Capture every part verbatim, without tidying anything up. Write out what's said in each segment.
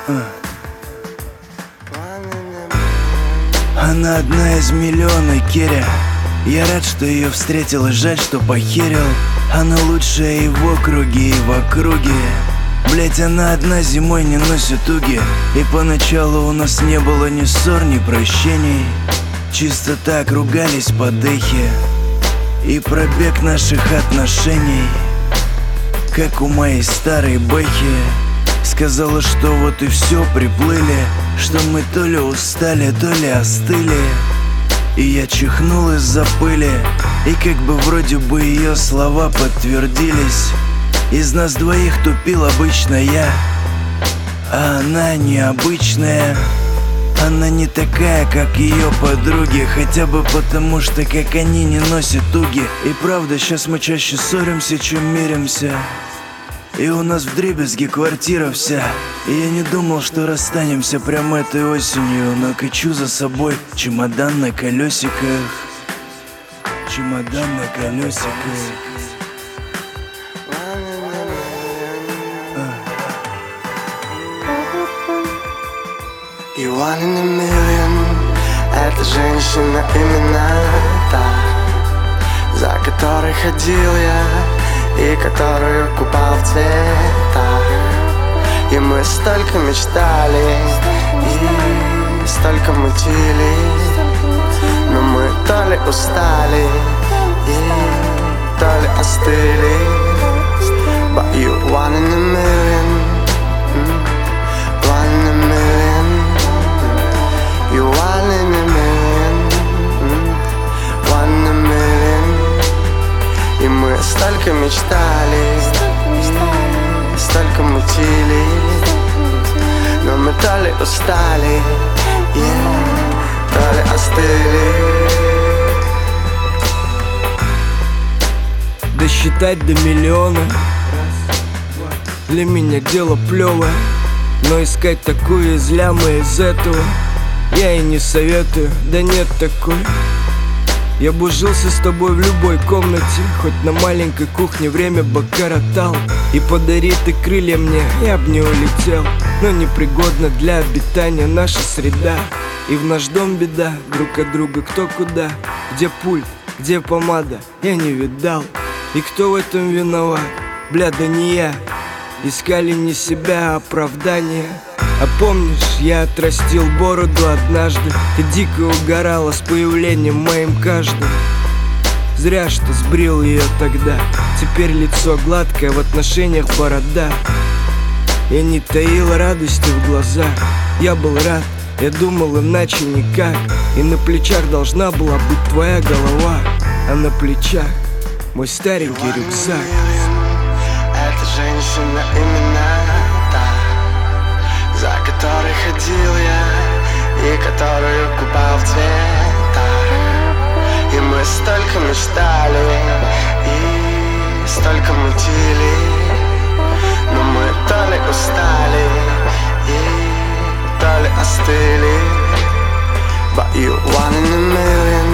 Она одна из миллиона, Керя. Я рад, что ее встретил, и жаль, что похерил. Она лучшая и в округе, и в округе. Блять, она одна зимой не носит туги. И поначалу у нас не было ни ссор, ни прощений. Чисто так ругались по дыхе. И пробег наших отношений, как у моей старой бэхи. Сказала, что вот и все, приплыли, что мы то ли устали, то ли остыли. И я чихнул из-за пыли, и как бы вроде бы ее слова подтвердились. Из нас двоих тупил обычно я, а она необычная. Она не такая, как ее подруги, хотя бы потому, что как они не носят туги. И правда, сейчас мы чаще ссоримся, чем миримся. И у нас вдребезги квартира вся. И я не думал, что расстанемся прямо этой осенью, но качу за собой чемодан на колесиках. Чемодан на колесиках. You one in a million. Эта женщина именно та, за которой ходил я и которую купал в цветах. И мы столько мечтали и столько мутили, но мы то ли устали и то ли остыли. But you one in a million, one in a million. You one in a million, one in a million. И мы столько мечтали, и столько мутили, но мы то ли устали, yeah, то ли остыли. Досчитать до миллиона для меня дело плевое, но искать такую из ляма из этого я и не советую, да нет такой. Я бы ужился с тобой в любой комнате, хоть на маленькой кухне время бы коротал. И подари ты крылья мне, я б не улетел, но непригодна для обитания наша среда. И в наш дом беда, друг от друга кто куда. Где пульт, где помада, я не видал. И кто в этом виноват? Бля, да не я. Искали не себя, а оправдания. А помнишь, я отрастил бороду однажды. Ты дико угорала с появлением моим каждым. Зря, что сбрил ее тогда. Теперь лицо гладкое, в отношениях борода. Я не таил радости в глазах. Я был рад, я думал иначе никак. И на плечах должна была быть твоя голова, а на плечах мой старенький рюкзак. Эта женщина именно та, за которой ходил я и которую купал в цветах. И мы столько мечтали и столько мутили, но мы то ли устали и то ли остыли. But you one in a million,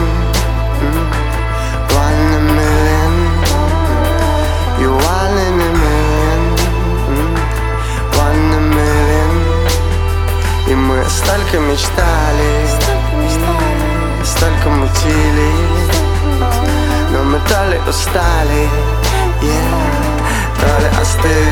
one in a million. You one in a million, one in a million. И мы столько мечтали и столько мутили, но мы то ли устали, yeah, то ли остыли.